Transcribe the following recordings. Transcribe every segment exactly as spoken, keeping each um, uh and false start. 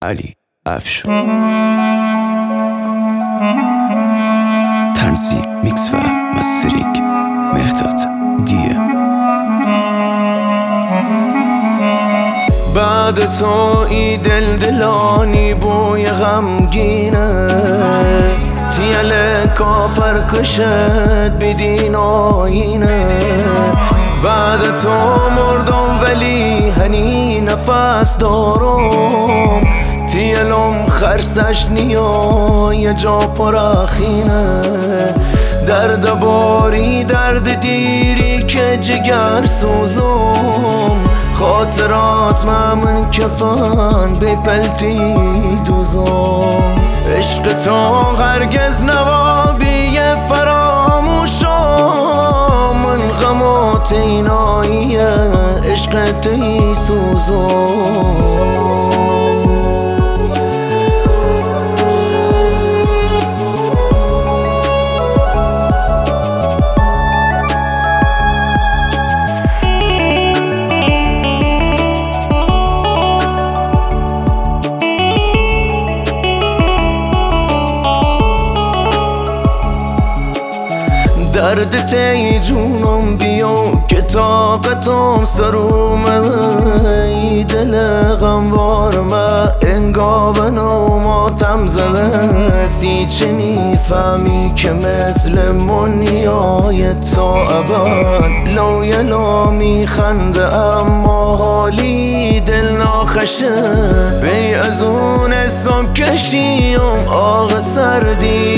علی افشون. تنظیم، میکس و مسترینگ مهرداد دیه. بعد تو ای دل دلانی بوی غمگینه، تیل کافر کشد بدین آینه. بعد تو مردم ولی هنی نفس دارم، تیلم خرسش نیا یه جا پراخینه. درد باری درد دیری که جگر سوزم، خاطرات من کفن به پلتی دوزم. عشق تو هرگز نوابی فراموشم، من غمات اینایی عشق تی سوزم. درد تی جونم بیا که طاقتم سرومه، ای دل غموار ما انگاون و ماتم زده. سی چه میفهمی که مثل منیای تا ابد لوی لا میخنده، اما حالی دل ناخشه. بی از اون اسم کشیم آغ سردی،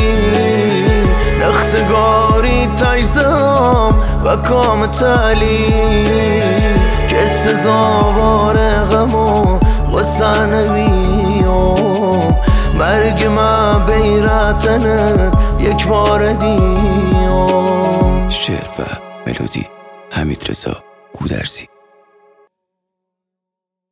نخسگاری تجزم و کام تالی، که سزاوار غم و غصه نویم. مرگ ما بیراتن یک بار دیم. شعر و ملودی حمید رضا گودرزی.